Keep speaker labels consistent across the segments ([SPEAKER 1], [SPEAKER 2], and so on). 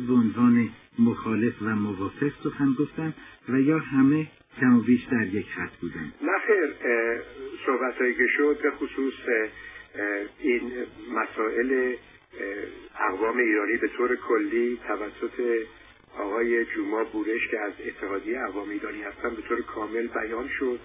[SPEAKER 1] افراد به عنوان مخالف و موافق سخن گفتن و یا همه کم و بیش در یک خط بودن؟
[SPEAKER 2] نه خیر، صحبت‌هایی که شد به خصوص این مسائل اقوام ایرانی به طور کلی توسط آقای جوما بورش که از اتحادیه اقوام ایرانی هستن به طور کامل بیان شد.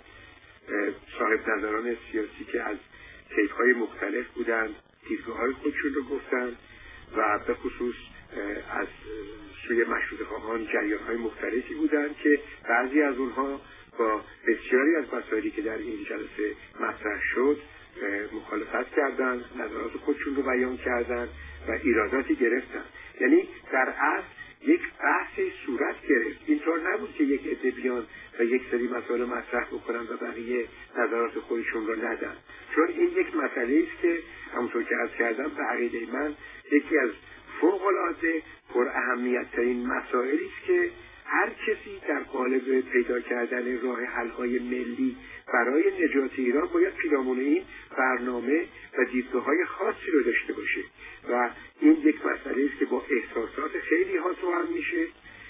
[SPEAKER 2] صاحب نظران سیاسی که از طیف‌های مختلف بودند دیدگاه‌های خودشون رو گفتند و به خصوص از سوی مشروطه‌خواهان جریان‌های مختلفی بودند که بعضی از اونها با بسیاری از مسائلی که در این جلسه مطرح شد مخالفت کردند، نظرات خودشون رو بیان کردند و ایراداتی گرفتند. یعنی در اصل یک بحثی صورت گرفت. اینطور نبود که یک عده بیان و یک سری مسائل مطرح بکنن و بقیه نظرات خودشون رو ندن، چون این یک مسئله است که همونطور که عرض کردم به عقیده من یکی از فوق‌العاده پر اهمیت ترین مسائلی است که هر کسی در قالب پیدا کردن راه حل‌های ملی برای نجات ایران باید پیرامون این برنامه و دیدگاه‌های خاصی رو داشته باشه و این یک مسئله است که با احساسات خیلی ها توأم میشه.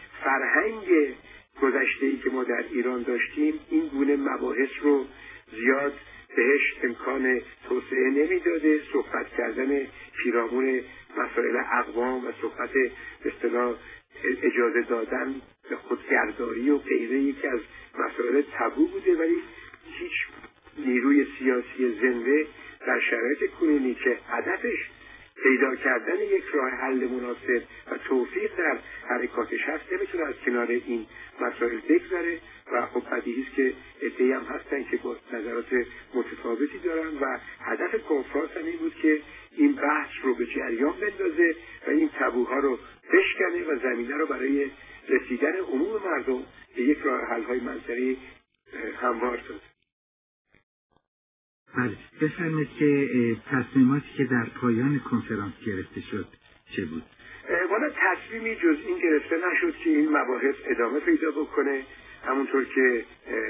[SPEAKER 2] فرهنگ گذشته‌ای که ما در ایران داشتیم این گونه مباحث رو زیاد بهش امکان توسعه نمیداده. صحبت کردن پیرامون مسائل اقوام و صحبت به اصطلاح اجازه دادن به خودگرداری و غیره یکی از مسائل تابو بوده، ولی هیچ نیروی سیاسی زنده در شرایط کنونی که هدفش پیدا کردن یک راه حل مناسب و توفیق در حرکاتش هست نمیتونه از کنار این مسائل بگذره و خب بدیهی است که عده‌ای هم هستن که با نظرات متفاوتی دارن و هدف کنفرانس هم این بود که این بحث رو به جریان بندازه و این تابوها رو بشکنه و زمینه رو برای رسیدن عموم مردم به یک راه حل‌های منطقی هموار سازه.
[SPEAKER 1] بله، بفرمایید که تصمیماتی که در پایان کنفرانس گرفته شد چه بود؟
[SPEAKER 2] والا تصمیمی جز این گرفته نشد که این مباحث ادامه پیدا بکنه. همونطور که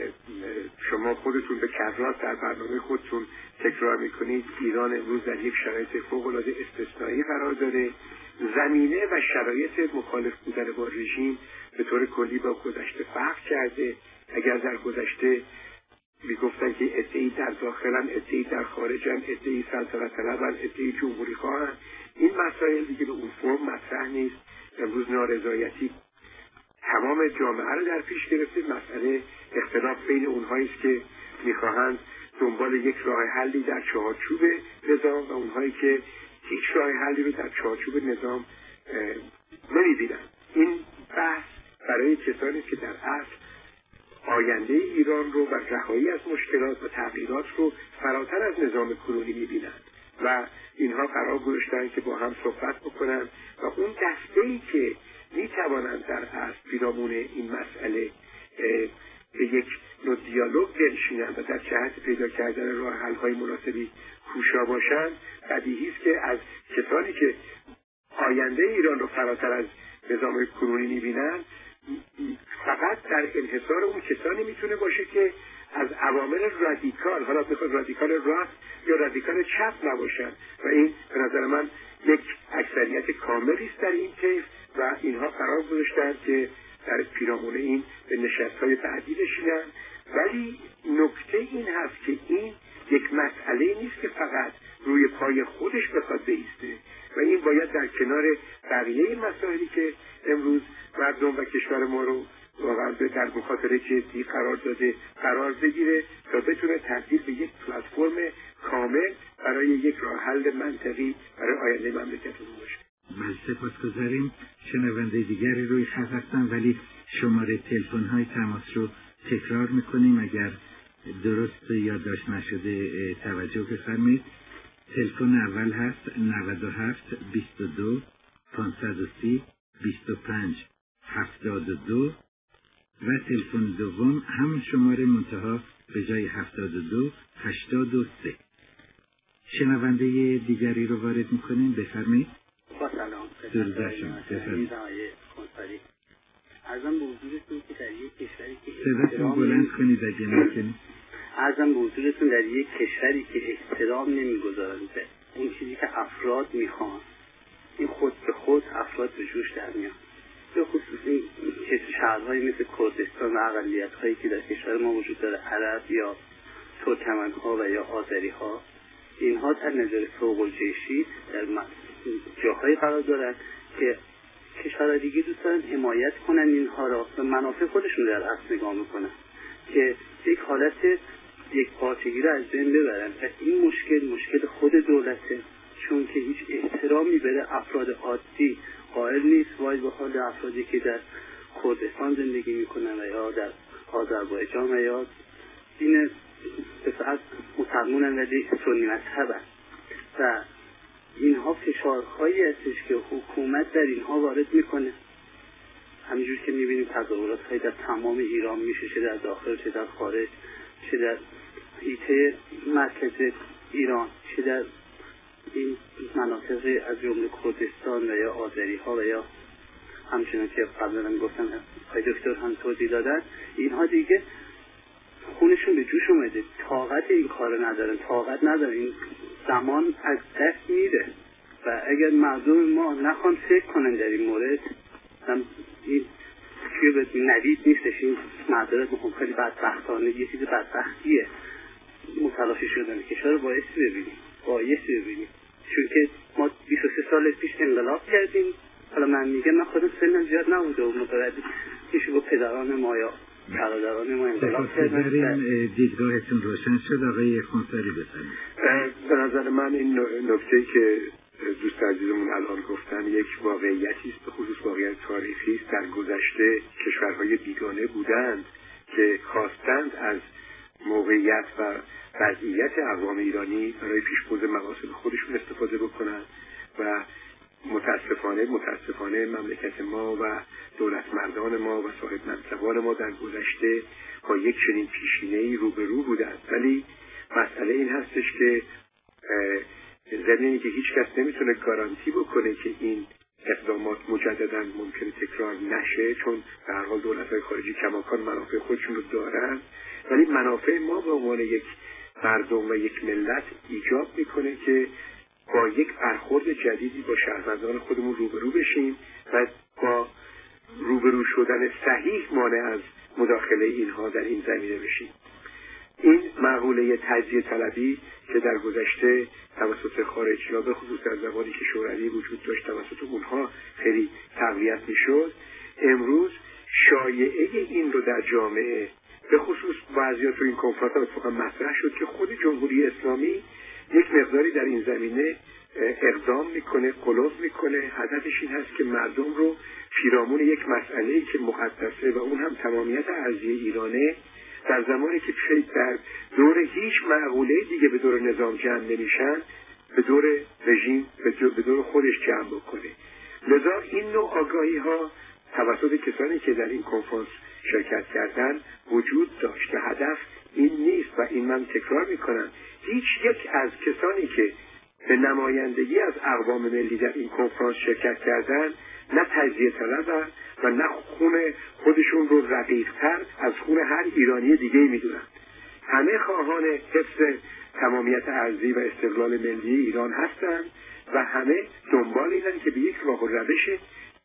[SPEAKER 2] شما خودتون به کرات در برنامه خودتون تکرار میکنید، ایران امروز در یک شرایط فوق‌العاده استثنایی قرار داره. زمینه و شرایط مخالف بودن با رژیم به طور کلی با گذشته فرق کرده. اگر در گذشته میگفتن که عده‌ای در داخلن، عده‌ای در خارجن، عده‌ای سلطنت طلبن، عده‌ای جمهوری خواهن، این مسائل دیگه به اون فرم مطرح نیست. امروز نارضایتی تمام جامعه رو در پیش گرفته. مسئله اختلاف بین اونهایی است که میخواهند دنبال یک راه حلی در چارچوب نظام و اونهایی که هیچ راه حلی رو در چارچوب نظام نمیبینن. این بحث برای کسانی که در اصل آینده ایران رو و رهایی از مشکلات و تغییرات رو فراتر از نظام کنونی می‌بینند و اینها قرار گذاشتن که با هم صحبت بکنن و اون دسته‌ای که می‌توانند در اصل پیرامون این مسئله به یک نوع دیالوگ بنشینند و در جهت پیدا کردن راه حل‌های مناسبی کوشا باشند، بدیهی است که از کسانی که آینده ایران رو فراتر از نظام کنونی می‌بینند فقط در انحصار اون کسانی میتونه باشه که از عوامل رادیکال، حالا بخواد رادیکال راست یا رادیکال چپ نباشن و این به نظر من یک اکثریت کاملی است در این طیف و اینها قرار گذاشتن که در پیرامون این به نشست‌های بعدی بشینن. ولی نکته این هست که این یک مسئله نیست که فقط روی پای خودش بخواد بایسته و این باید در کنار بقیه مسائلی که امروز مردم و کشور ما رو واقعا در مخاطره جدی قرار داده قرار بگیره تا بتونه تبدیل به یک پلتفرم کامل برای یک راه حل منطقی برای آینده مملکتمون باشه.
[SPEAKER 1] من سپاسگزاریم. شنونده دیگری روی خط هستن ولی شماره تلفن‌های تماس رو تکرار میکنیم اگر درست یادداشت نشده توجه بفرمایید. تلفن اول هست 97 22 530 25 72 و تلفن دوم هم شماره منتها به جای 72 83. شنونده دیگری رو وارد میکنیم. بفرمایید.
[SPEAKER 3] با سلام.
[SPEAKER 1] درود بر شما. بفرمایید.
[SPEAKER 3] عرضم به حضورتون که در یک کشوری که
[SPEAKER 1] صداتون بلند کنید اگه ممکنه.
[SPEAKER 3] عرضم به حضورتون در یک کشوری که احترام نمیگذارند به اون چیزی که افراد میخوان، این خود به خود افراد به جوش در میان. شهرهایی مثل کردستان و اقلیت‌هایی که در کشور ما وجود داره، عرب یا ترکمن‌ها و یا آذری‌ها، اینها از نظر فوق الجیشی در جاهایی قرار دارند که کشورهای دیگه دوست دارن حمایت کنن اینها را و منافع خودشون در اصل نگاه میکنن که یک حالت یک پارچگی را از بین ببرن. و این مشکل خود دولته، چون که هیچ احترامی به افراد عادی قائل نیست، وای به حال افرادی که در کردستان زندگی میکنن و یا در آذربایجان و یا این به فقط مسلمانن ولی سنی مذهبن و اینها فشارهایی هستش که حکومت در اینها وارد میکنه. همینجور که میبینیم تظاهرات های در تمام ایران میشه، چه در داخل چه در خارج، چه در حیطه مرکز ایران، چه در این مناطق از جمله کردستان و یا آذری ها و یا همچنان که قبلا هم گفتن های دکتر هم توضیح دادن. اینها دیگه خونشون به جوش اومده، طاقت این کار ندارن، این زمان از دست میره و اگر مردم ما نخوان فکر کنن در این مورد، این نوید نیستش، این معذرت میخوام خیلی بدبختانه یه چیز بدبختیه متلاشی شدن کشور رو بایستی ببینیم چون که ما 23 سال پیش انقلاب کردیم. حالا من میگم من خودم سنم زیاد نبوده و متوجه میشه با پدران ما یا برادران ما انقلاب کردن.
[SPEAKER 1] در این دیدگاهتون روشن شد. آقای خونساری بفرمایید.
[SPEAKER 2] به نظر من این نکته که دوست عزیزمون الان گفتن یک واقعیتی است، به خصوص واقعیت تاریخی است. در گذشته کشورهای بیگانه بودند که خواستند از موقعیت و وضعیت اقوام ایرانی برای پیشبرد مقاصد خودشون استفاده بکنند و متاسفانه مملکت ما و دولتمردان ما و صاحب منصبان ما در گذشته با یک چنین پیشینه‌ای روبرو بودند. ولی مسئله این هستش که ضمنی که هیچ کس نمیتونه گارانتی بکنه که این اقدامات مجددا ممکنه تکرار نشه، چون به هر حال دولت‌های خارجی کماکان منافع خودشون رو دارن، ولی منافع ما به عنوان یک مردم و یک ملت ایجاب میکنه که با یک برخورد جدیدی با شهروندان خودمون روبرو بشیم و با روبرو شدن صحیح مانع از مداخله اینها در این زمینه بشیم. این مقوله تجزیه طلبی که در گذشته توسط خارجی‌ها به خصوص در زمانی که شوروی وجود داشت توسط اونها خیلی تقویت میشد، امروز شایعه این رو در جامعه به خصوص بعضی‌ها تو این کنفرانس اتفاقا مطرح شد که خود جمهوری اسلامی یک مقداری در این زمینه اقدام میکنه، قلوب میکنه. هدفش این هست که مردم رو پیرامون یک مسئله‌ای که مقدسه و اون هم تمامیت ارضی ایرانه، در زمانی که در دور هیچ معقوله دیگه به دور نظام جمع نمیشن، به دور رژیم به دور خودش جمع بکنه. لذا این نوع آگاهی ها توسط کسانی که در این کنفرانس شرکت کردن وجود داشت. هدف این نیست و این من تکرار میکنم، هیچ یک از کسانی که به نمایندگی از اقوام ملی در این کنفرانس شرکت کردن نه تجزیه طلبن و نه خون خودشون رو رقیق‌تر از خون هر ایرانی دیگه میدونن. همه خواهان حفظ تمامیت ارضی و استقلال ملی ایران هستند و همه دنبال اینن که به یک راه و روش